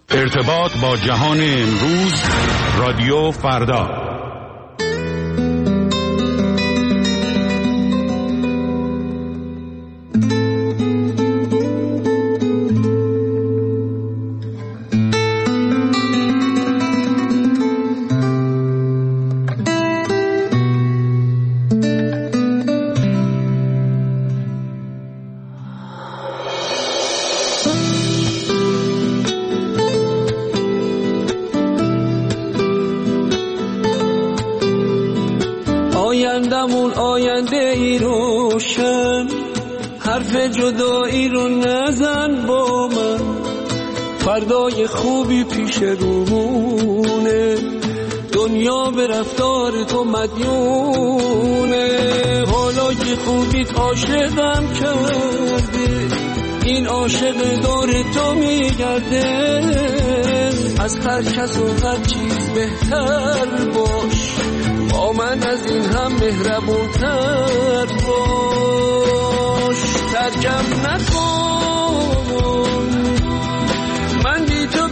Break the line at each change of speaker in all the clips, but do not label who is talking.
ارتباط با جهان امروز، رادیو فردا.
آیندمون آینده ای روشن، حرف جدایی رو نزن با من، فردای خوبی پیش رومونه، دنیا به رفتار تو مدیونه. حالا که خوبیت عاشقم کرده، این عاشق دور تو میگرده، از هر کس و هر چیز بهتر باش، با من از این هم مهربونتر باش. ترکم نکن، من بی تو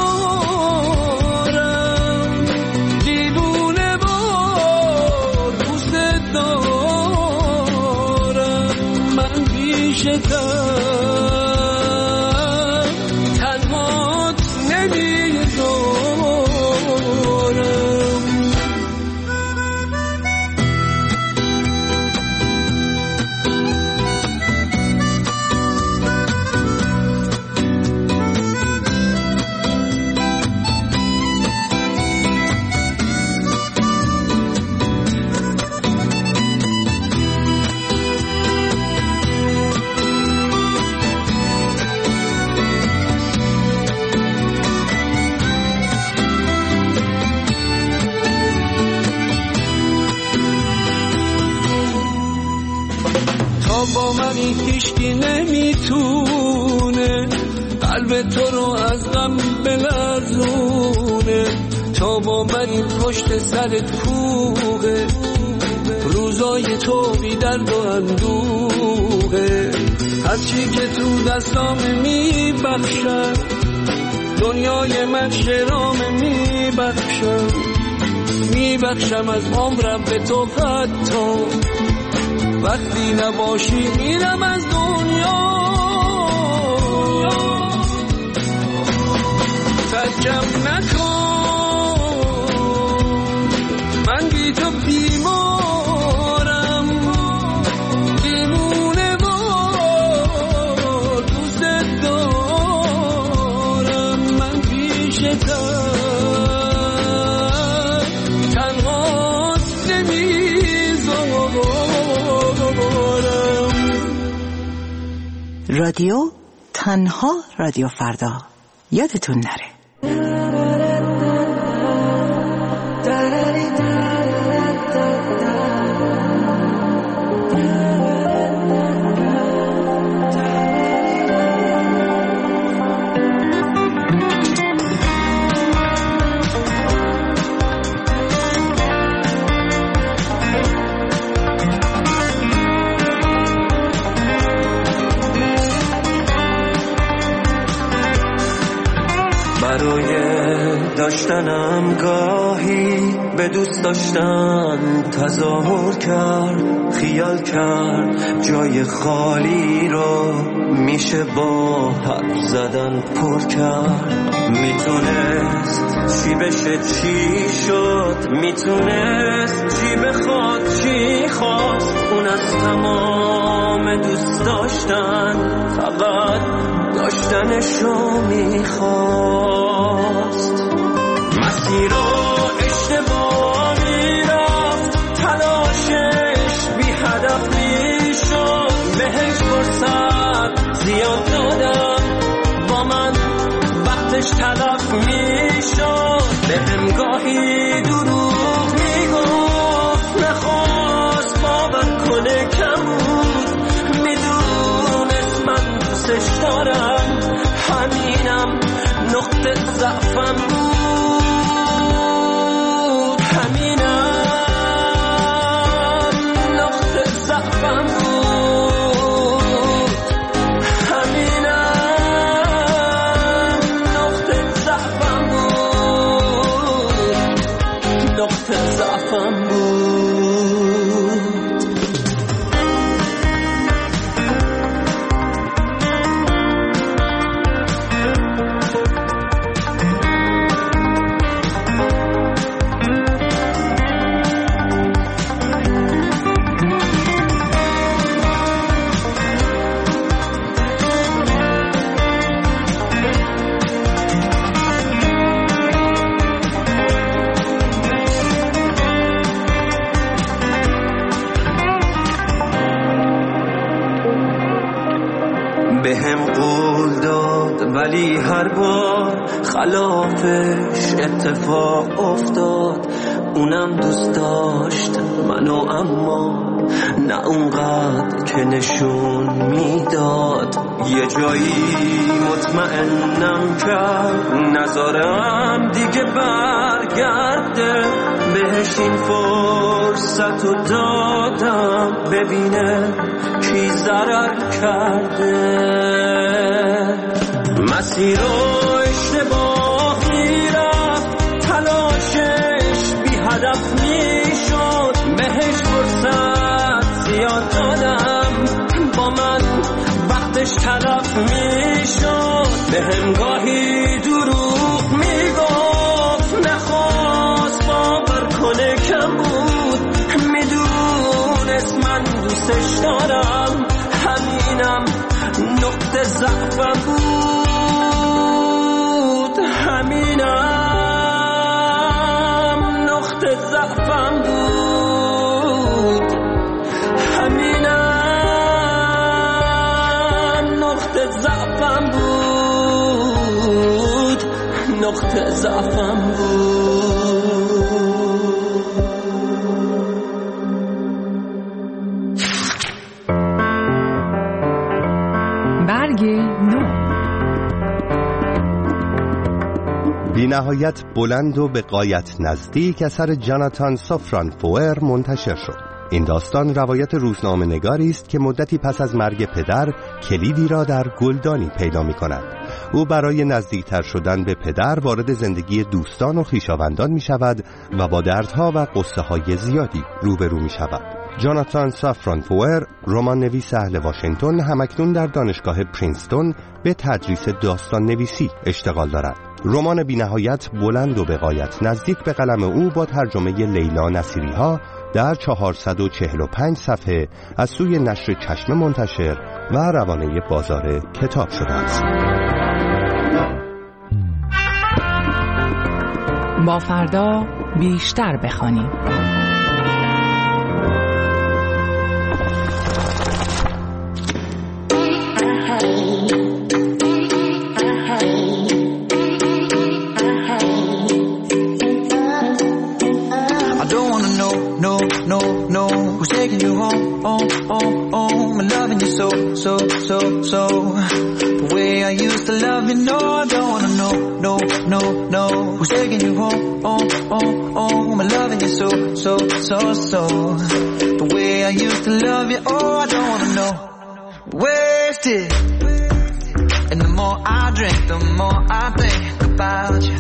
بیمارم، دیوونه وار دوست دارم، من بیشتر تنهات نمیذارم. با من هیچکی نمیتونه قلب تو رو از غم بلرزونه، تا با من این پشت سرت کوه، روزای تو بی درد و اندوه. هرچی که تو دستام میبخشم، دنیای من شرام میبخشم از عمرم به تو، حتی وقتی نباشی میرم از دنیا. ترکم نکن، من بی تو بیمارم، دیوونه وار دوست دارم، من پیشتر تنهات نمیذارم.
رادیو تنها، رادیو فردا، یادتون نره.
داشتنم گاهی به دوست داشتن تظاهر کرد، خیال کرد جای خالی رو میشه با حرف زدن پر کرد. میتونست چی بشه چی شد، میتونست چی بخواد چی خواست، اون از تمام دوست داشتن فقط داشتنشو میخواست. مسیر رو اشتباه میرفت، تلاشش بی هدف میشد، بهش فرصت زیاد دادم، با من وقتش تلف میشد. بهم گاهی دروغ میگفت، نخواست باور کنه کم بود، میدونست من دوستش دارم، همینم نقطه ضعفم بود، همینم نقطه ضعفم بود، همینم نقطه ضعفم بود. هر بار خلافش اتفاق افتاد. اونم دوست داشت منو اما نه اونقدر که نشون میداد. یه جایی مطمئنم کرد نذارم دیگه برگرده. بهش این فرصت رو دادم ببینه کی ضرر کرده. مسیر رو اشتباهی رفت، تلاشش بی هدف میشد. بهش فرصت زیاد دادم، با من وقتش تلف میشد. بهم گاهی دروغ میگفت، نخواست باور کنه کم بود. میدونست من دوستش دارم، همینم نقطه ضعفم بود. همینم نقطه ضعفم بود. همینم نقطه ضعفم بود. نقطه ضعفم بود.
برگ نو.
بی نهایت بلند و به غایت نزدیک اثر جاناتان سافران فوئر منتشر شد. این داستان روایت روزنامه نگاری است که مدتی پس از مرگ پدر کلیدی را در گلدانی پیدا می کند. او برای نزدیکتر شدن به پدر وارد زندگی دوستان و خویشاوندان می شود و با دردها و قصه های زیادی روبرو می شود. جاناتان سافران فوئر، رمان نویس اهل واشنگتن، همکنون در دانشگاه پرینستون به تدریس داستان نویسی اشتغال دارد. رمان بی‌نهایت بلند و به غایت نزدیک به قلم او با ترجمه لیلا نصیری‌ها در 445 صفحه از سوی نشر چشمه منتشر و روانه بازار کتاب شده است.
با فردا بیشتر بخوانیم.
Who's taking you home, home, and loving you so. The way I used to love you, no, I don't wanna know. Who's taking you home, home, and loving you so. The way I used to love you, oh, I don't wanna know. Wasted, and the more I drink, the more I think about you.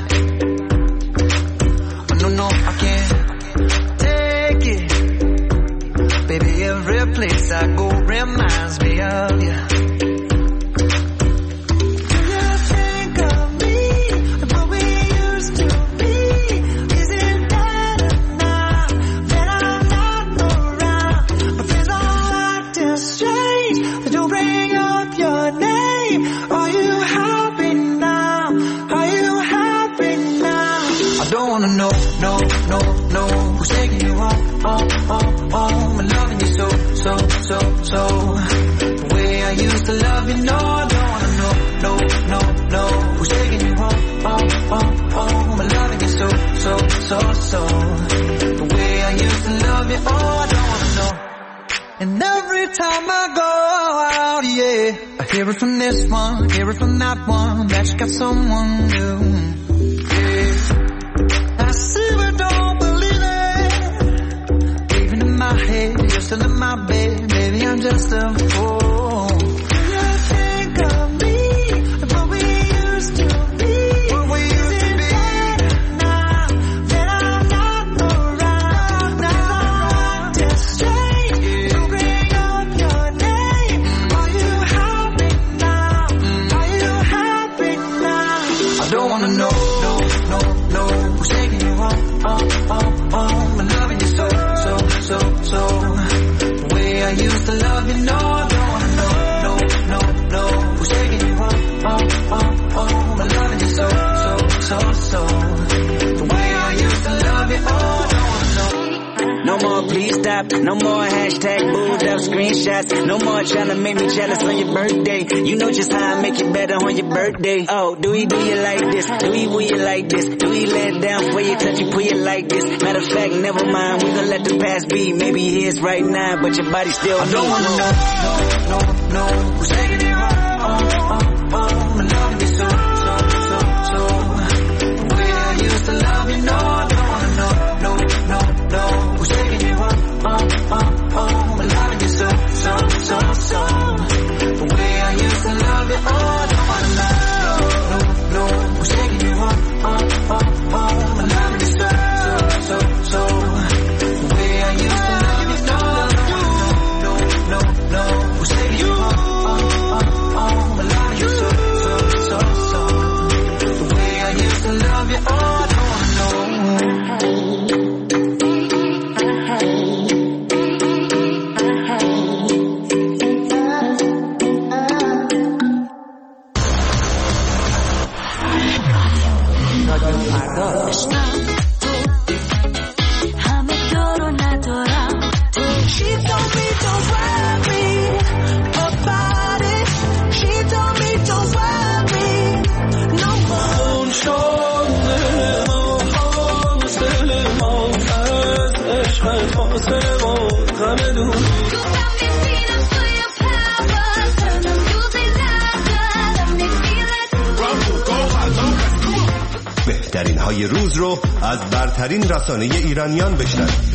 No, I can't take it. Baby, every place I go reminds me of you. Do you think of me and what we used to be? Is it better now that I'm not around? My friends all acting strange, they don't bring up your name. Are you happy now? Are you happy now? I don't wanna know. Who's taking you home, and loving you so. The way I used to love you, no, I don't wanna know. Who's taking you home, and loving you so. The way I used to love you, oh, I don't wanna know. And every time I go out, yeah, I hear it from this one, hear it from that one, that you got someone new. Yeah, I see but don't believe it. Even in my head, you're still in my bed. Maybe I'm just a fool. Do you think of me and what we used to be? What we used to be now that I'm not around. Now I'm just strange. You bring up your name. Are you happy now? Are you happy now? I don't wanna know. Who's taking you home, and loving you so. The way I used to love you, no, I don't wanna know. Who's taking you home, and loving you so. The way I used to love you, oh, I don't wanna know. No more, please
stop. No more hashtag booed up screenshots. No more trying to make me jealous on your birthday. You know just how I make it better on your birthday. Oh, do you like this? Do you like this? Do you let it down for you, touch you, put you like this? Matter of fact, never mind, we gon' let the past be. Maybe here's right now, but your body still I don't wanna know, who's taking it wrong? My love is so. The way I used to love you, no, I don't wanna know, who's taking it wrong? My love is so. The way I used to love you, oh, I don't wanna know, who's taking it wrong? My love is so. The way I used to love you, no, who's taking it wrong? My love is so. The way I used to love you, oh, I don't wanna know.
بهترین های روز رو از برترین رسانه ایرانیان بشنوید.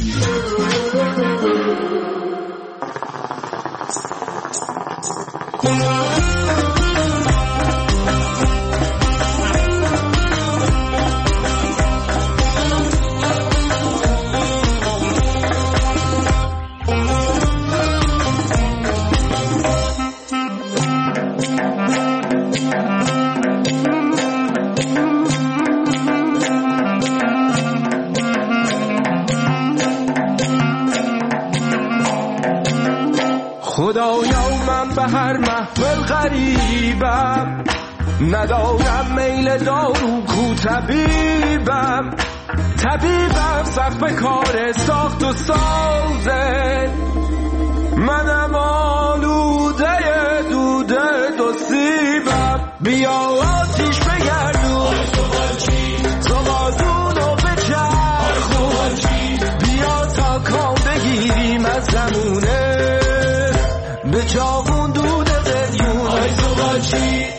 خدایا من به هر محفل غریبم، ندارم میل دارو کو طبیبم سخت به کار ساخت و سازه، منم آلوده دوده دو سیبم. بیا آتیش بگردون زغالدونو بچرخون، بیا تا کام بگیریم از زمونه به چاقون دود قلیون. آی زغالچی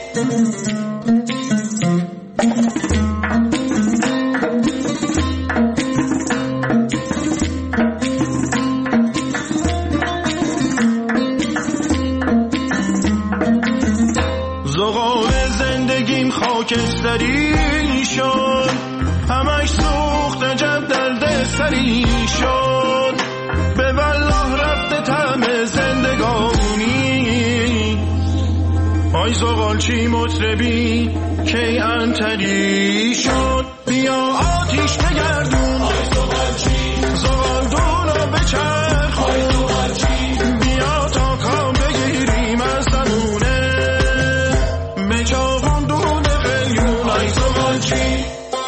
زغال زندگیم خاکستری شد، همش سوخت عجب درد سری شد، به والله رفته طعم زندگانی. آی زغالچی مطربی کی انتری شد، بیا آتیش بگردون آی زغالچی، زغالدونو بچرخ آی زغالچی، بیا تا کام بگیریم از زمونه به چاقون دود قلیون. آی زغالچی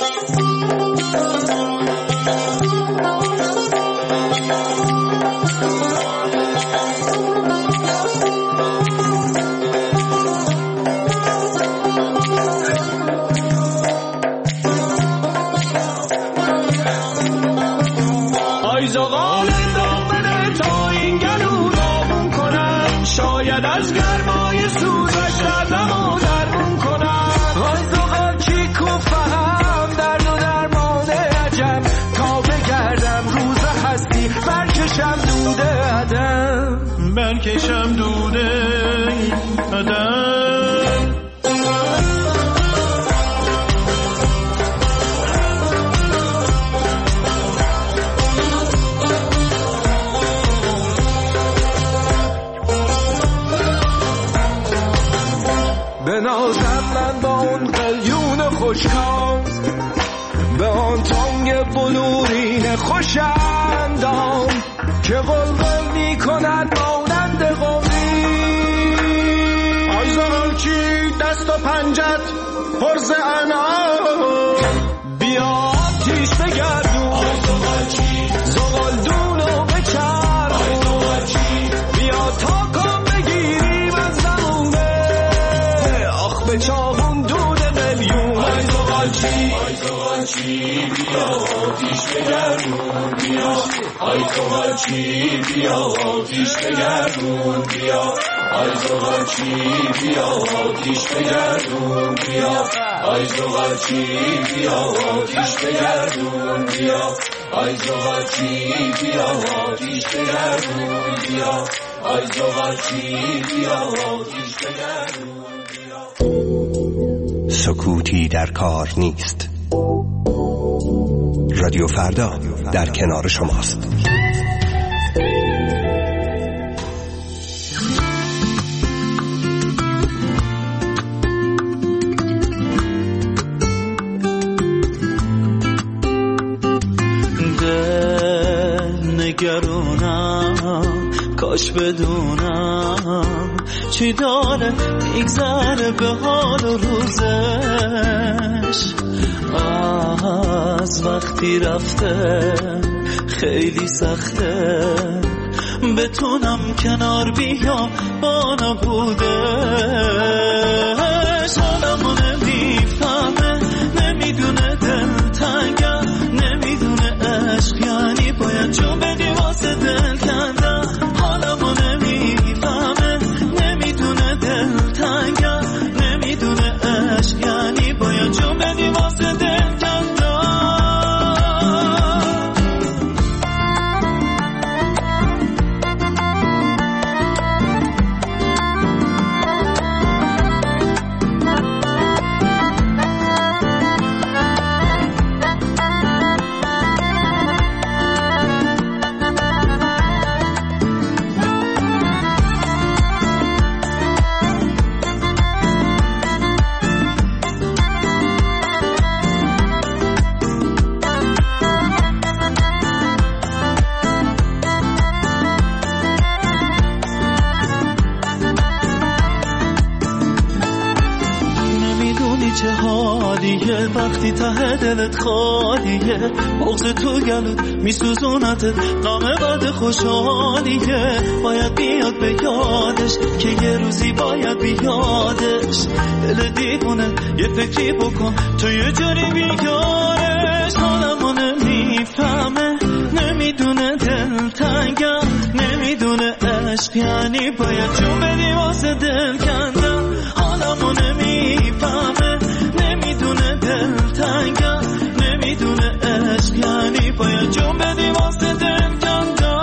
زغال اندام بده تا این گلو داغون کنم، شاید از گرمای سوزش دردمو درمون کنم. آی زغالچی کو فهم درد و درمان عجب، تا بگردم روز هستی برکشم دوده عدم، برکشم دوده عدم.
بنازم من با اون قلیون خوشکام، به آن تانگ بلورین خوشندام که قلقل می کند مانند قومی.
آی زغالچی دست و پنجت پرز انعام،
بیا آتیش بگردون آی زغالچی، زغالدونو بچرخون، زغالچی بیا آتیش بگردون بیا آی زغالچی بیا آتیش بگردون بیا آی زغالچی بیا آتیش بگردون بیا آی زغالچی بیا آتیش بگردون بیا آی زغالچی بیا آتیش بگردون بیا آی زغالچی بیا آتیش بگردون بیا.
سکوتی در کار نیست. رادیو فردا در کنار شماست.
نگرانم کاش بدونم چی داره میگذره به حال و روزش از وقتی رفته خیلی سخته بتونم کنار بیام با نبودش حالمو نمیفهمه نمیدونه دلتنگم نمیدونه عشق یعنی باید جون بدی واسه دل کندم حالمو نمیفهمه نمیدونه دلتنگم نمیدونه عشق یعنی باید جون بدی واسه دل کندم وقتی ته دلت خالیه بغض تو گلت میسوزونتت غم بعد خوشحالیه باید بیاد به یادش که یه روزی باید بیادش دل دیوونه یه فکری بکن تو یه جوری بیارش حالمو نمیفهمه نمیدونه دلتنگم نمیدونه عشق یعنی باید جون بدی واسه دل کندم حالمو نمیفهمه نمیدونه دلتنگم نمیدونه عشق یعنی باید جون بدی واسه دل کندم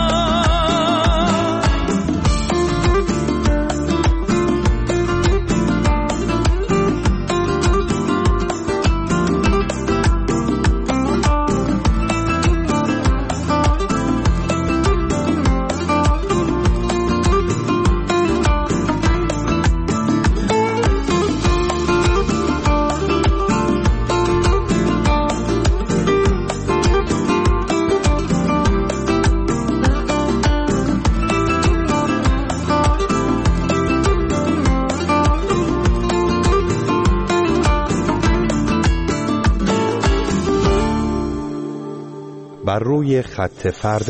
بر روی خط فردا.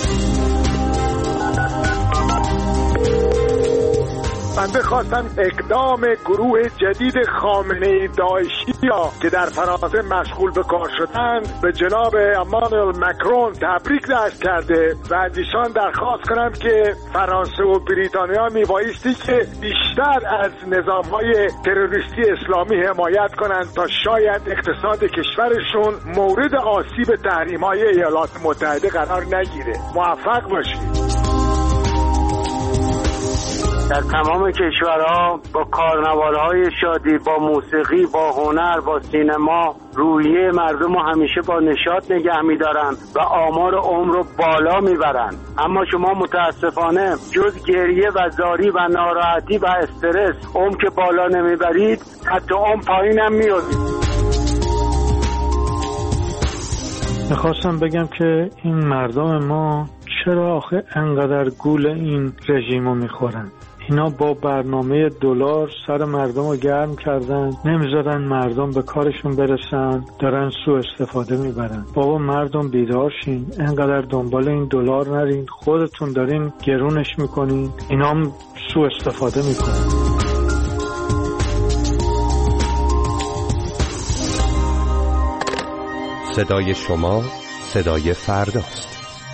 بنده خواستم اقدام گروه جدید خامنه‌ای داعشی‌ها که در فرانسه مشغول به کار شدند به جناب امانوئل مکرون تبریک دست کرده و از ایشان درخواست کنم که فرانسه و بریتانیا میبایستی که بیشتر از نظام‌های تروریستی اسلامی حمایت کنند تا شاید اقتصاد کشورشون مورد آسیب تحریم‌های ایالات متحده قرار نگیره. موفق باشید.
در تمام کشورها با کارنوارهای شادی، با موسیقی، با هنر، با سینما روحیه مردم رو همیشه با نشاط نگه می‌دارن و آمار عمر رو بالا میبرن. اما شما متاسفانه جز گریه و زاری و ناراحتی و استرس عمر که بالا نمیبرید حتی عمر پایین هم میارید.
میخواستم بگم که این مردم ما چرا آخه انقدر گول این رژیمو میخورن؟ اینا با برنامه دلار سر مردم رو گرم کردن، نمیذارن مردم به کارشون برسن، دارن سوء استفاده میبرن. بابا مردم بیدار شین، انقدر دنبال این دلار نرین، خودتون دارین گرونش میکنین، اینا هم سوء استفاده میکنن.
صدای شما، صدای فرداست.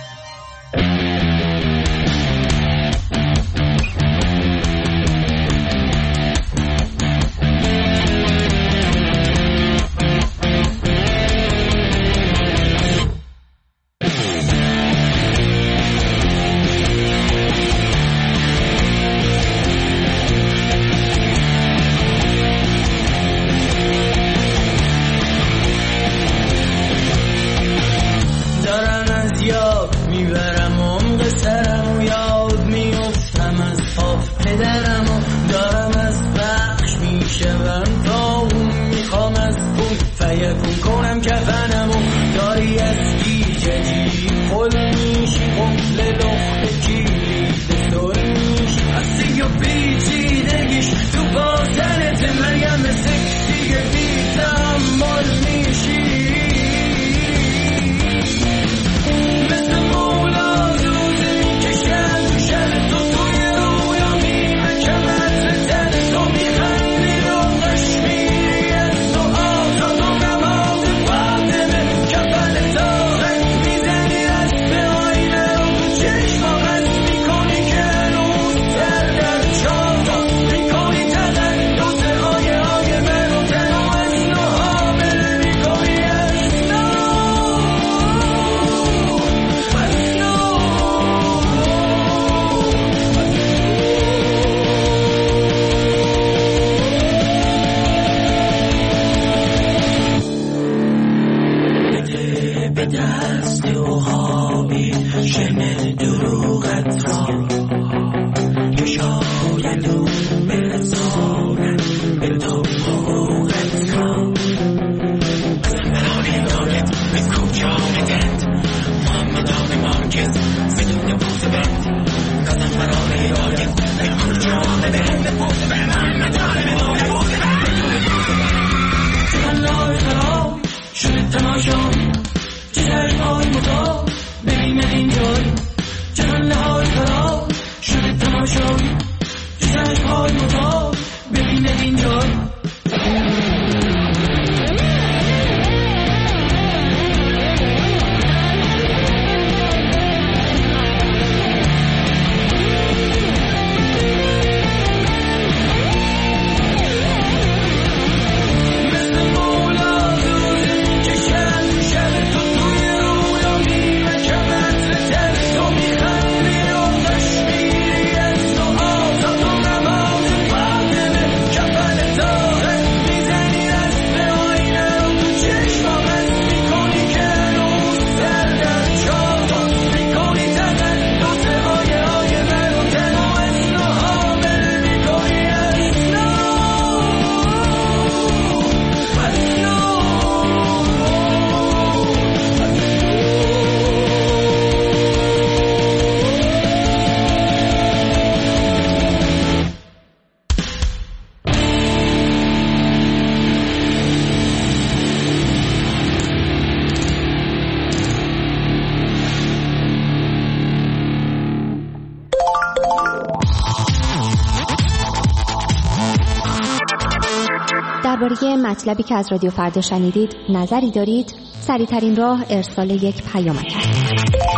درباره مطلبی که از رادیو فردا شنیدید نظری دارید؟ سریع‌ترین راه ارسال یک پیامک است.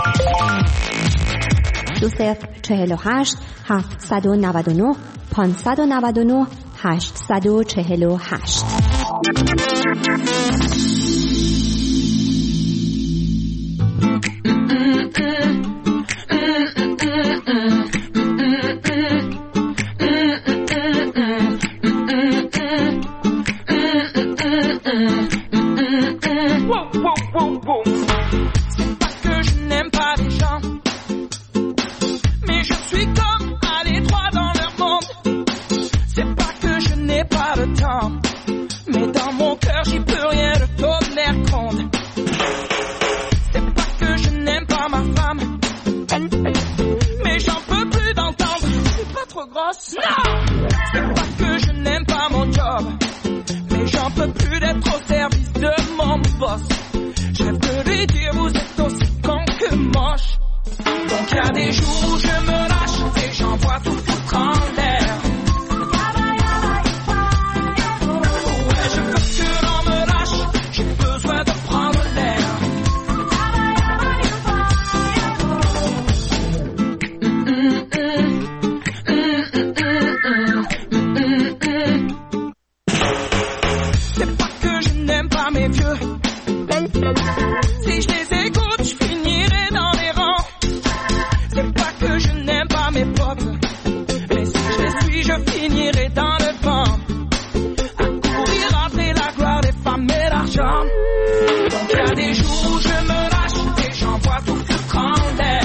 2048 799 599 848.
Ouais, je veux que l'on me lâche, j'ai besoin de prendre l'air. veux. Si je les écoute, je finirai dans les rangs. C'est pas que je n'aime pas mes potes, mais si je les suis, je finirai dans le vent. À courir après la gloire des femmes et l'argent. Donc y'a des jours où je me lâche et j'envoie tout foutre en l'air.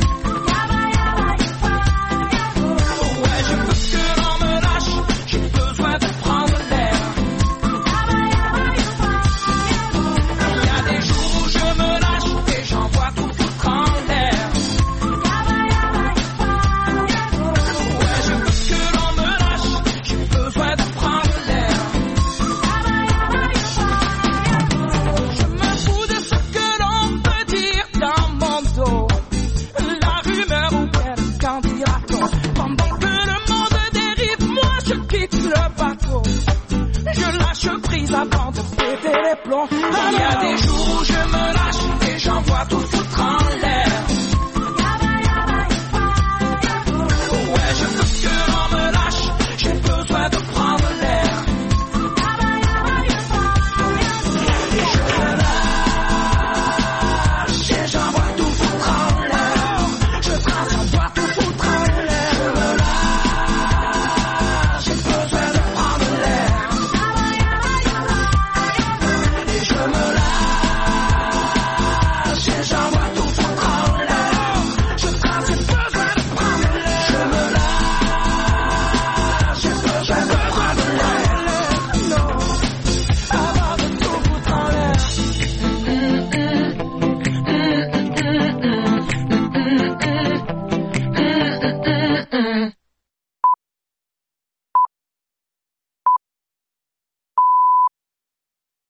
Avant de péter les plombs. Il y a des jours où je me lâche et j'envoie tout foutre en l'air.